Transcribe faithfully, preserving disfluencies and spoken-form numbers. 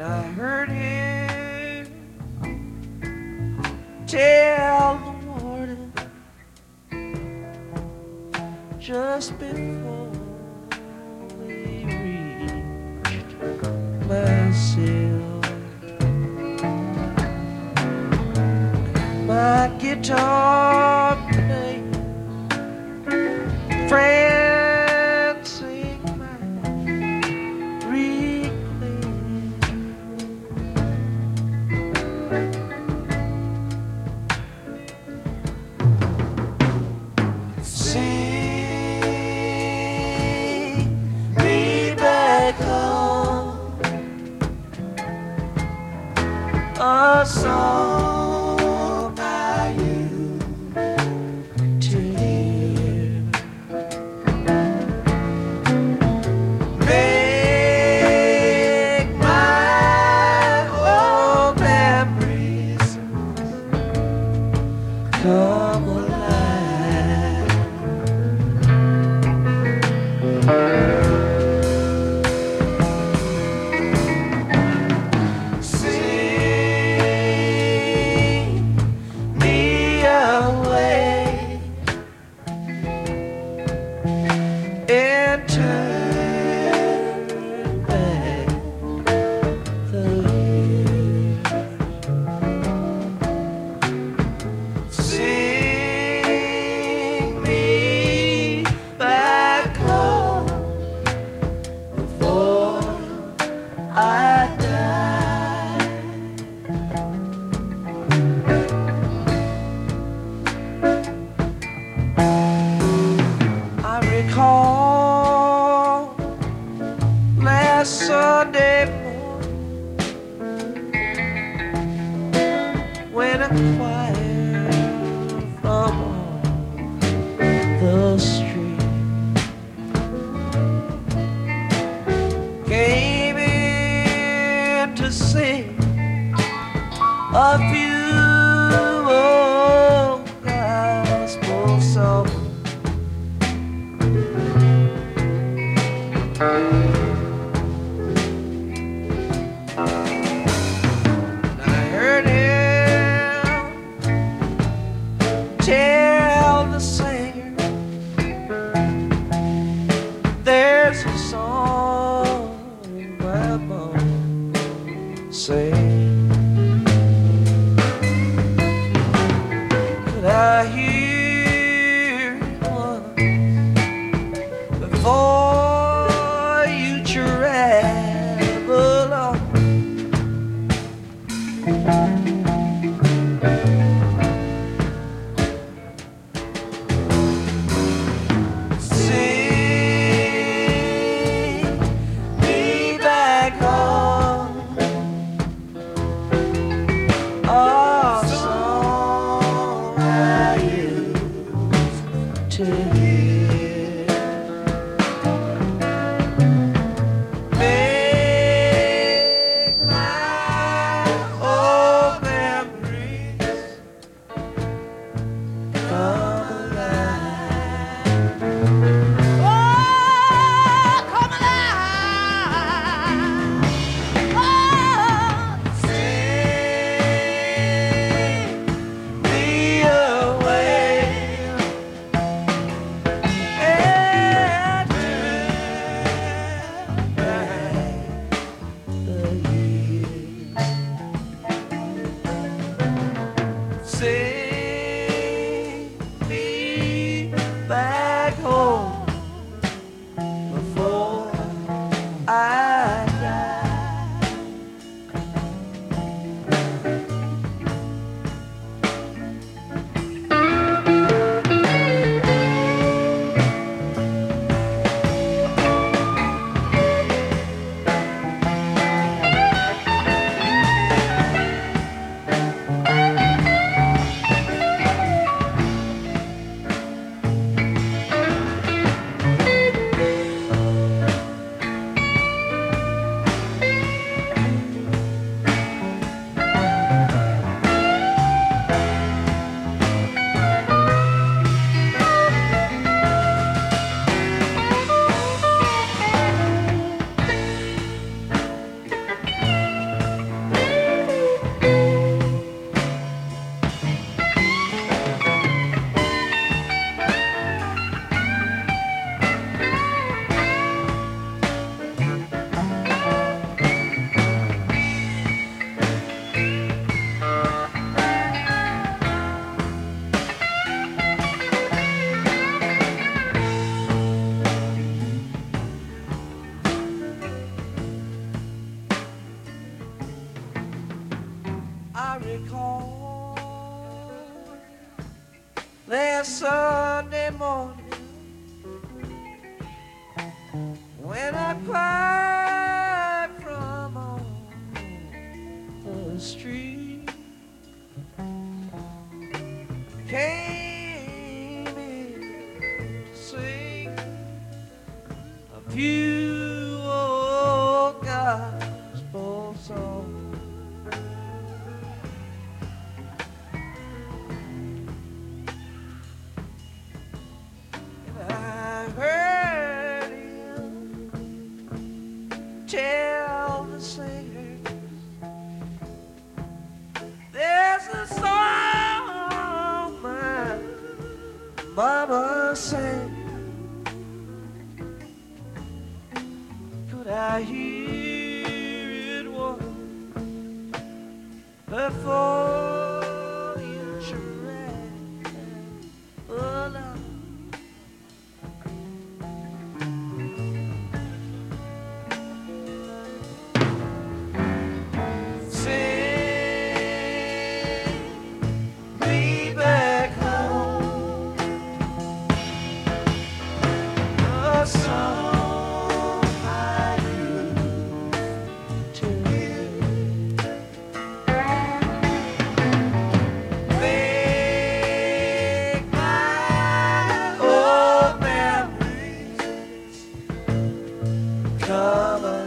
And I heard him tell the warden just before we reached my cell, my guitar playing, friends sing my request. Sing me back home a song I used to hear. Make my old memories come alive. Sing me away and turn back the years. Sing me back home before I die. I recall last Sunday morning when a choir from the street came in to sing a few old gospel songs. And I heard him tell the singer there's a song my mom sang. Could I hear it once before you travel on? Sing me back home last Sunday morning when I cried from on the street, came in to sing a few old gospel songs. I heard him tell the singers there's a song my mama sang. Could I hear it once before you tried? Oh, no. Come on.